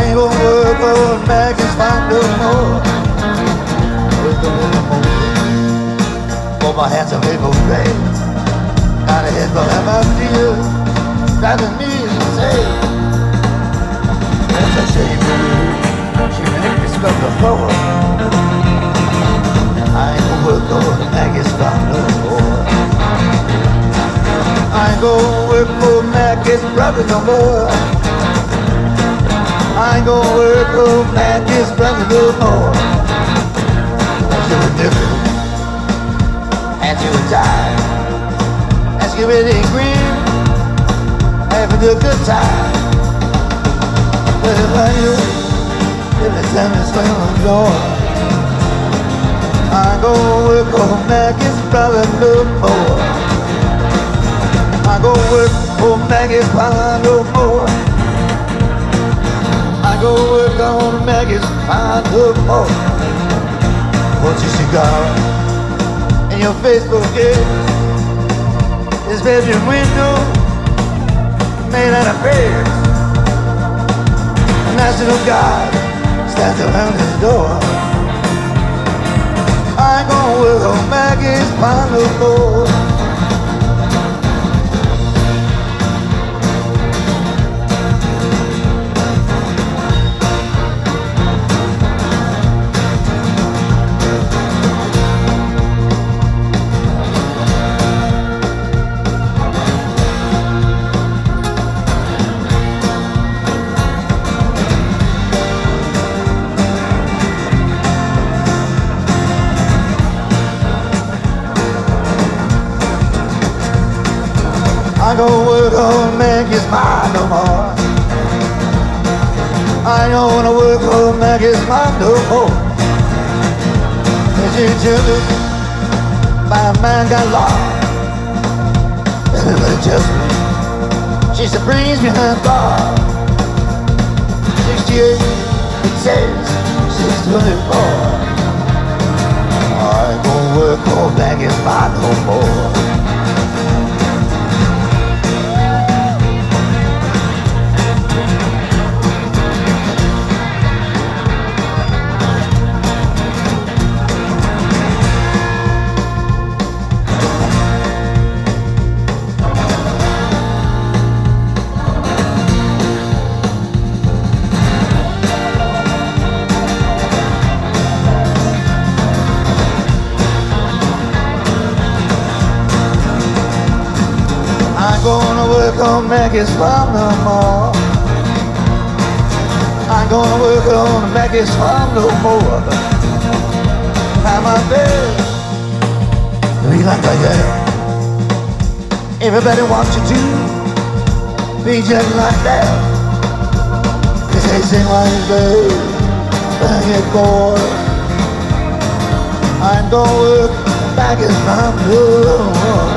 ain't gonna work on Maggie's farm no more. Work on it no more. For my hands are made for pain. Got a head for my deal. Driving me insane. That's a shame for me. She make me scrub the floor. I ain't gonna work on Maggie's farm no more. I ain't gonna work for Maggie's brother no more. I ain't gonna work for Maggie's brother no more. That's your different. As you die, as you really green, having a good time. But if I knew, every time I slam the door, I ain't gonna work for Maggie's brother no more. I go work for Maggie's farm no more. I go work on Maggie's farm no more. What's your cigar and your Facebook is this bedroom window made out of prayers. A national guard stands around his door. I ain't gonna work on Maggie's farm no more. I ain't gonna work on Maggie's farm no more. I ain't gonna work on Maggie's farm no more. She's chosen by a man got lost. Everybody tells me she's the breeze behind bars. 68, it says she's 24. I ain't gonna work on Maggie's farm no more. Gonna work on Maggie's farm no more. I'm gonna work on Maggie's farm no more. I'm out there, be like I am. Everybody wants you to be just like that. They say sing while you play, bang it boy. I'm gonna work Maggie's farm no more.